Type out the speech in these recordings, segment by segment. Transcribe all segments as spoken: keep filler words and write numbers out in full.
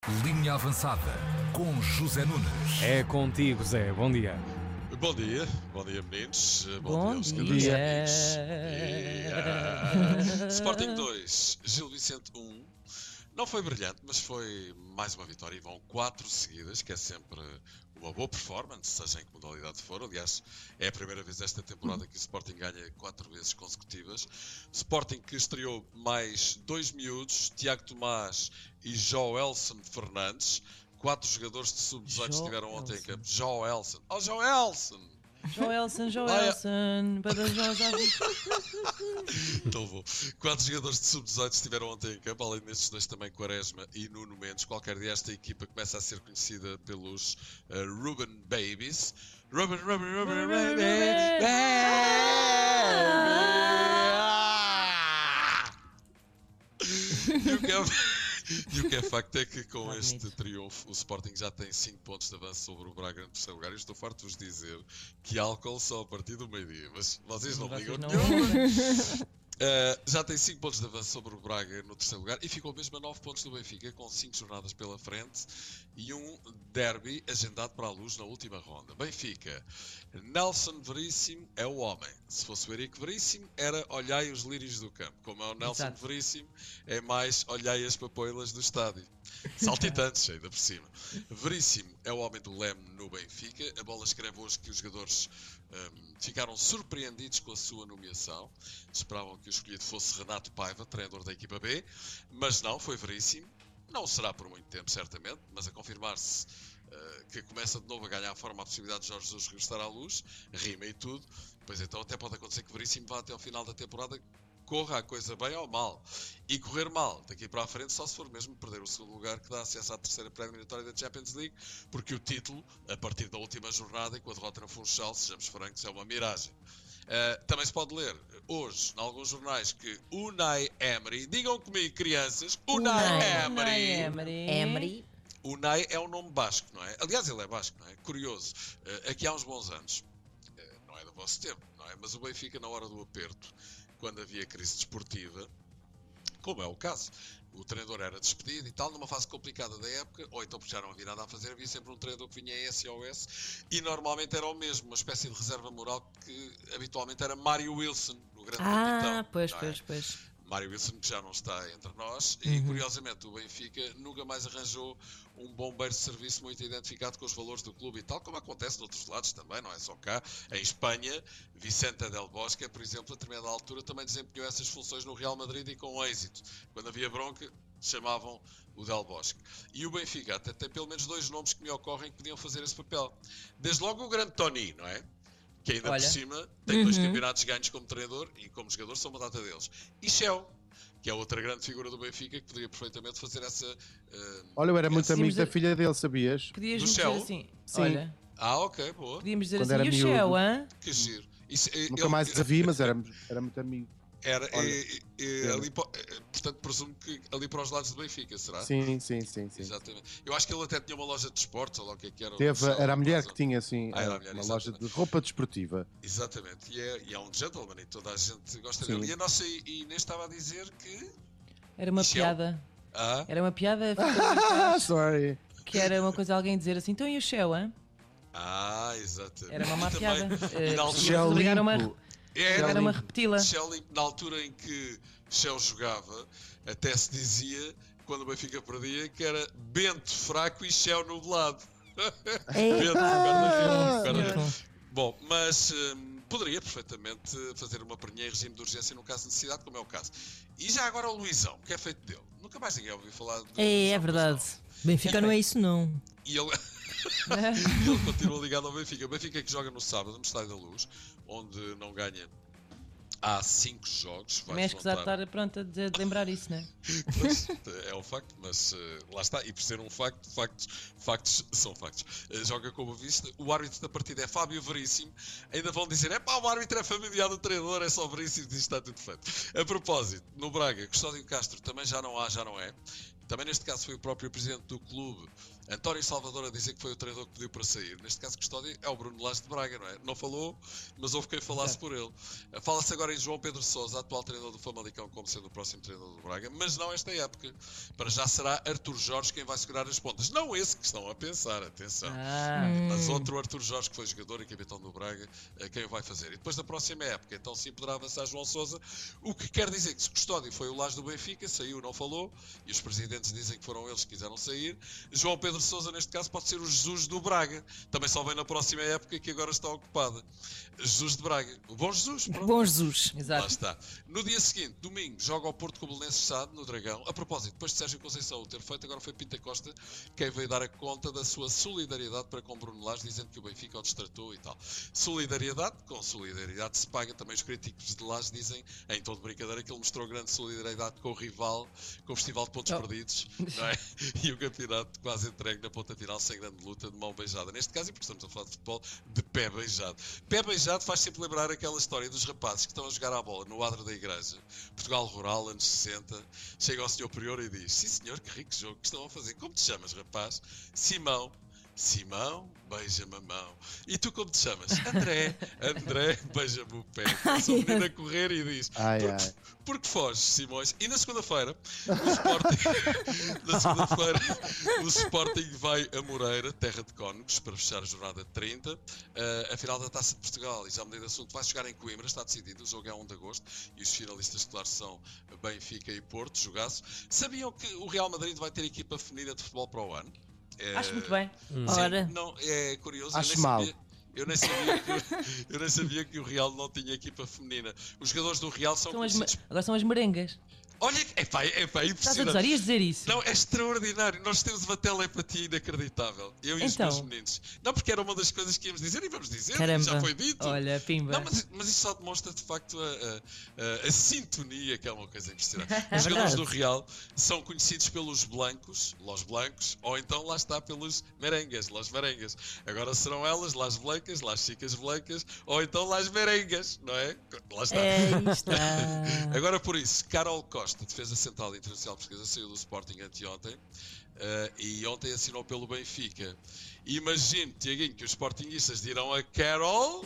Linha Avançada com José Nunes. É contigo, Zé. Bom dia. Bom dia, bom dia meninos, Bom, bom dia aos dia. Yeah. Sporting dois, Gil Vicente um. Não foi brilhante, mas foi mais uma vitória e vão quatro seguidas, que é sempre uma boa performance, seja em que modalidade for. Aliás, é a primeira vez esta temporada que o Sporting ganha quatro vezes consecutivas. Sporting que estreou mais dois miúdos, Tiago Tomás e Joelson Fernandes. Quatro jogadores de sub dezoito estiveram ontem em campo. Joelson. Oh, Joelson! Joelson, Joelson, para Jorge. Então vou. Quatro jogadores de sub dezoito estiveram ontem em campo, além destes dois também Quaresma e Nuno Mendes. Qualquer dia esta equipa começa a ser conhecida pelos uh, Ruben Babies. Ruben, Ruben, Ruben, Ruben, Baby! E o que é... E o que é facto é que com este triunfo o Sporting já tem cinco pontos de avanço sobre o Braga no terceiro lugar. E estou farto de vos dizer que álcool só a partir do meio-dia, mas vocês não ligam nenhuma. Uh, já tem cinco pontos de avanço sobre o Braga no terceiro lugar e ficou mesmo a nove pontos do Benfica, com cinco jornadas pela frente e um derby agendado para a Luz na última ronda. Benfica, Nelson Veríssimo é o homem. Se fosse o Henrique Veríssimo, era olhai os lírios do campo. Como é o Nelson Exato. Veríssimo, é mais olhai as papoilas do estádio. Saltitantes, ainda por cima. Veríssimo é o homem do leme no Benfica. A bola escreve hoje que os jogadores um, ficaram surpreendidos com a sua nomeação. Esperavam que o escolhido fosse Renato Paiva, treinador da equipa B, mas não, foi Veríssimo. Não será por muito tempo, certamente, mas a confirmar-se uh, que começa de novo a ganhar a forma a possibilidade de Jorge Jesus regressar à Luz, rima e tudo, pois então até pode acontecer que Veríssimo vá até ao final da temporada, corra a coisa bem ou mal. E correr mal daqui para a frente só se for mesmo perder o segundo lugar, que dá acesso à terceira pré-eliminatória da Champions League, porque o título, a partir da última jornada e com a derrota no Funchal, sejamos francos, é uma miragem. Uh, também se pode ler hoje, em alguns jornais, que Unai Emery, digam comigo crianças, Unai, Unai Emery, Emery. Emery. Unai é um nome basco, não é? Aliás, ele é basco, não é? Curioso, uh, aqui há uns bons anos, uh, não é do vosso tempo, não é? Mas o Benfica, na hora do aperto, quando havia crise desportiva, como é o caso, o treinador era despedido e tal, numa fase complicada da época, ou então porque já não havia nada a fazer, havia sempre um treinador que vinha em S O S e normalmente era o mesmo, uma espécie de reserva moral que habitualmente era Mário Wilson, o grande Ah, capitão. pois, não é? pois, pois. Mário Wilson, que já não está entre nós, e Uhum. curiosamente o Benfica nunca mais arranjou um bombeiro de serviço muito identificado com os valores do clube e tal, como acontece noutros lados também, não é só cá. Em Espanha, Vicente Del Bosque, por exemplo, a determinada altura também desempenhou essas funções no Real Madrid e com êxito. Quando havia bronca, chamavam o Del Bosque. E o Benfica até tem pelo menos dois nomes que me ocorrem que podiam fazer esse papel. Desde logo o grande Tony, não é? Que ainda Olha. por cima tem dois Uhum. campeonatos ganhos como treinador e como jogador são uma data deles. E Shell, que é outra grande figura do Benfica que poderia perfeitamente fazer essa... uh, Olha, eu era muito essa- amigo dizer- da filha dele, sabias? Podias Do dizer Shell? assim, Sim. olha, Ah, ok, boa. podíamos dizer Quando assim, era e o miúdo. Shell, hã? Que giro. Isso, eh, Nunca ele- mais os vi, mas éramos, era muito amigo. Era, Olha, eh, eh, ali, po- eh, portanto, presumo que ali para os lados do Benfica, será? Sim, sim, sim, sim. Exatamente. Eu acho que ele até tinha uma loja de esportes, ou lá o que é que era. Teve, ou era a mulher coisa. que tinha assim Ah, era a mulher, uma loja exatamente. de roupa desportiva. Exatamente. E é, e é um gentleman e toda a gente gosta Sim. dele. E a nossa Inês estava a dizer que... Era uma Shell? piada. Ah, Era uma piada Ah, sorry. que era uma coisa alguém dizer assim, então e o Shell, hã? ah exatamente. Era uma má E também, piada. e Eh, na altura- Shell obrigaram a- limpo. Era, Obrigaram-me a limpo. repeti-la. Shell, na altura em que Shell jogava, até se dizia, quando o Benfica perdia, que era Bento fraco e Shell nublado. Bento, perna firme, perna- Muito. Bom, mas hum, poderia perfeitamente fazer uma prenha em regime de urgência no caso de necessidade, como é o caso. E já agora o Luizão, o que é feito dele? Nunca mais ninguém ouviu falar do É, Luizão, é pois verdade. não. Benfica não é isso, não. E ele, ele continua ligado ao Benfica. O Benfica que joga no sábado no Estádio da Luz, onde não ganha há cinco jogos. Vai Também és escusado desmontar- estar pronto a dizer- de lembrar isso, não é? Pois, é um facto, mas eh, lá está. E por ser um facto, factos, factos são factos. Eh, joga como vista. O árbitro da partida é Fábio Veríssimo. Ainda vão dizer: é pá, o árbitro é familiar do treinador, é só Veríssimo, isto está tudo feito. A propósito, no Braga, Custódio Castro também já não há, já não é. Também neste caso foi o próprio presidente do clube, António Salvador, a dizer que foi o treinador que pediu para sair. Neste caso, Custódio é o Bruno Lage de Braga, não é? Não falou, mas houve quem falasse por ele. Fala-se agora em João Pedro Sousa, atual treinador do Famalicão, como sendo o próximo treinador do Braga, mas não esta época. Para já será Artur Jorge quem vai segurar as pontas. Não esse que estão a pensar, atenção. Ah. Mas outro Artur Jorge, que foi jogador e capitão do Braga, quem o vai fazer. E depois da próxima época, então sim poderá avançar João Sousa, o que quer dizer que se Custódio foi o Lage do Benfica, saiu, não falou, e os presidentes dizem que foram eles que quiseram sair. João Pedro Sousa, neste caso, pode ser o Jesus do Braga. Também só vem na próxima época, que agora está ocupada. Jesus de Braga. O bom Jesus. Pronto. Bom Jesus. Lá Exato. está. No dia seguinte, domingo, joga ao Porto com o Belenenses Sade, no Dragão. A propósito, depois de Sérgio Conceição o ter feito, agora foi Pinta Costa quem veio dar a conta da sua solidariedade para com Bruno Lage, dizendo que o Benfica o destratou e tal. Solidariedade, com solidariedade se paga. Também os críticos de Lage dizem, em tom de brincadeira, que ele mostrou grande solidariedade com o rival, com o Festival de Pontos Oh. Perdidos, não é? E o campeonato quase entregue na ponta final, sem grande luta, de mão beijada. Neste caso, e porque estamos a falar de futebol, de pé beijado. Pé beijado faz sempre lembrar aquela história dos rapazes que estão a jogar à bola no adro da igreja, Portugal Rural, anos sessenta. Chega ao senhor Prior e diz: sim senhor, que rico jogo que estão a fazer. Como te chamas, rapaz? Simão. Simão, beija-me a mão. E tu como te chamas? André. André, beija-me o pé. Sou o menino a correr e diz: Ai, porque, ai. porque foges, Simões. E na segunda-feira, o Sporting, na segunda-feira, o Sporting vai a Moreira, terra de Cónegos, para fechar a jornada trinta. Uh, a final da Taça de Portugal, e já mudei de assunto, vai jogar em Coimbra, está decidido. O jogo é a um de agosto e os finalistas, claro, são Benfica e Porto, jogaço. Sabiam que o Real Madrid vai ter equipa feminina de futebol para o ano? É, Acho muito bem. Hum. sim, Ora. não, é curioso. Acho eu nem mal. sabia, eu nem sabia que, eu nem sabia que o Real não tinha equipa feminina. Os jogadores do Real são, São as me- conhecidos. Agora são as merengas. Olha, é pá, é pá, Estás a impressionante. gozar? Ias dizer isso? Não, é extraordinário. Nós temos uma telepatia inacreditável. Eu e os Então. meus meninos. Não, porque era uma das coisas que íamos dizer e vamos dizer. Caramba. Já foi dito. Olha, pimba. Não, mas, mas isso só demonstra de facto a, a, a, a sintonia, que é uma coisa impressionante. É Os jogadores verdade. do Real são conhecidos pelos blancos, los blancos, ou então lá está pelos merengues, los merengues. Agora serão elas, las blancas, las chicas blancas, ou então las merengas, não é? Lá está. Aí está. Agora por isso, Carol Costa, defesa central internacional portuguesa, saiu do Sporting anteontem uh, e ontem assinou pelo Benfica. Imagino, Tiaguinho, que os sportinguistas dirão a Carol.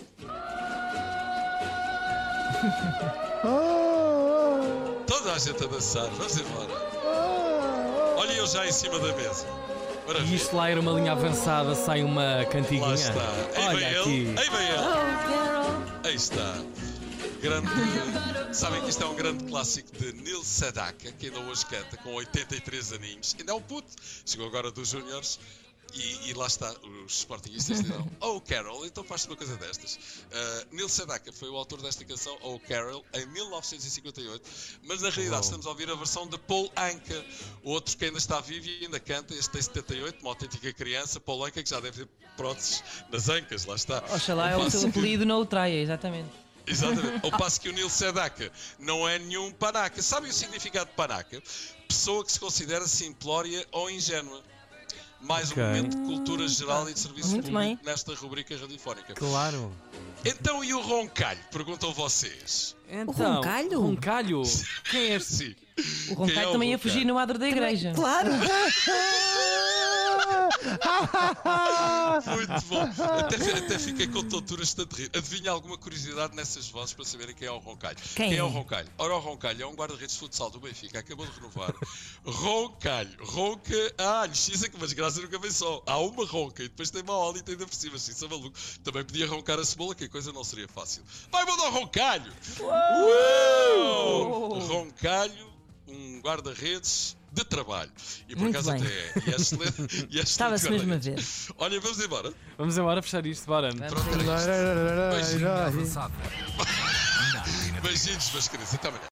Toda a gente a dançar, vamos embora. Olha eu já em cima da mesa. E Maravilha. isto lá era uma linha avançada, sai uma Lá cantiguinha. está. Aí Olha vem aqui. ele, aí vem ele. Oh, Carol. Aí está. Grande, sabem que isto é um grande clássico de Neil Sedaka, que ainda hoje canta, com oitenta e três aninhos. Ainda é um puto. Chegou agora dos Júniores. E, e lá está, os sportinguistas dirão: Oh Carol, então faz-te uma coisa destas. Uh, Neil Sedaka foi o autor desta canção, Oh Carol, em mil novecentos e cinquenta e oito, mas na realidade Uau. estamos a ouvir a versão de Paul Anka, outro que ainda está vivo e ainda canta. Este tem setenta e oito, uma autêntica criança. Paul Anka, que já deve ter próteses nas ancas, lá está. Oxalá é Ao o passo seu que- apelido, não o traia, exatamente. Exatamente. Ao passo que o Neil Sedaka não é nenhum panaca. Sabem o significado de panaca? Pessoa que se considera simplória ou ingênua. Mais Ok. um momento de cultura geral e de serviço Muito público bem. nesta rubrica radiofónica. Claro. Então, e o roncalho? Perguntam vocês. Então, Roncalho? Roncalho? Quem é este? Sim. O Roncalho Quem é o também ia Roncalho? fugir no adro da igreja. Claro. Muito bom. Até, até fiquei com tonturas de tanto rir. Adivinha alguma curiosidade nessas vozes para saberem quem é o Roncalho? Quem é é? o Roncalho? Ora, o Roncalho é um guarda-redes de futsal do Benfica, acabou de renovar. Roncalho. Ronca. Ah, lhe xisa que mas graça nunca vem só. Há uma ronca e depois tem uma ólita ainda por cima. Xisa maluco. Também podia roncar a cebola, que a coisa não seria fácil. Vai mandar o Roncalho! Uou! Roncalho, um guarda-redes de trabalho. E por Muito acaso bem. até é. E é excelente. E é excelente Estava-se mesmo a guarda-redes. ver. Olha, vamos embora. Vamos embora fechar isto, bora. Vamos Pronto, a era isto. isto. Linha avançada. Na Antena Beijinhos, meus queridos. Até amanhã.